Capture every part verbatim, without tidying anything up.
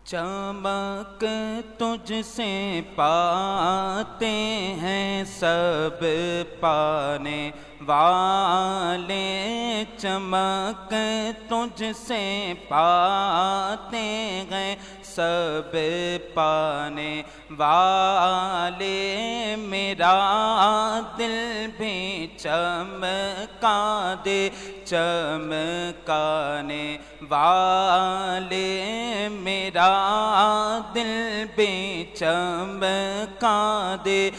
چمک تجھ سے پاتے ہیں سب پانے والے، چمک تجھ سے پاتے ہیں سب پانے والے، میرا دل بھی چمکا دے چمکانے والے، میرا دل بھی چمکا دے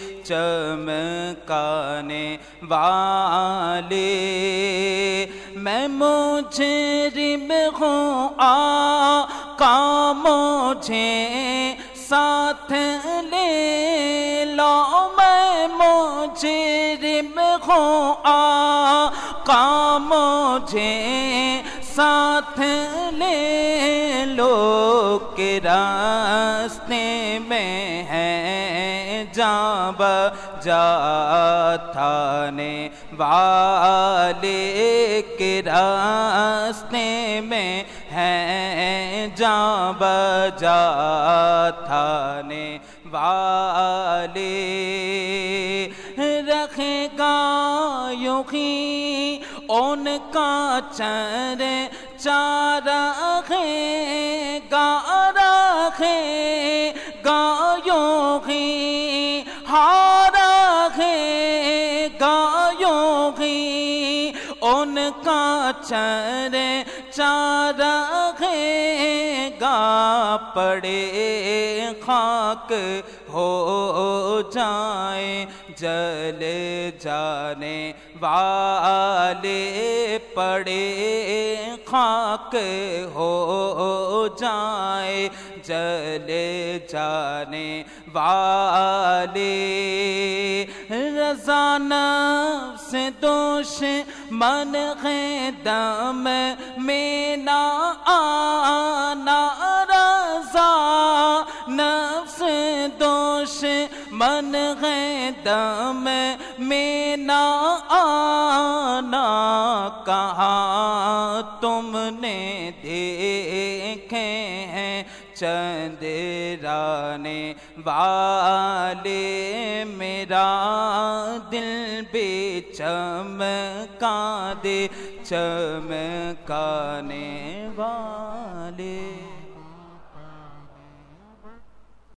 چمکانے والے، میں مجرم ہوں آقا مجھے ساتھ لے لو، میں مجرم ہوں آقا مجھے ساتھ لے لو، کہ راستے میں ہے جاں بجا تھانے والے، کہ راستے میں ہے جاں بجا تھانے والے، رکھے گا یوں ہی ان کا چر چارہ ہے گا، رکھے گا یوں ہی ہارا ہے گا یوں ہی ان کا چر چارہ ہے گا، پڑے خاک ہو جائیں جل جانے والے، پڑے خاک ہو جائیں جل جانے والے، رضا نفس دشمن ہے دم میں نہ آنا، رضا نفس دشمن ہے دم میں نہ آنا، کہاں تم نے دیکھے ہیں چندرانے والے، میرا دل بھی چمکا دے چمکانے والے۔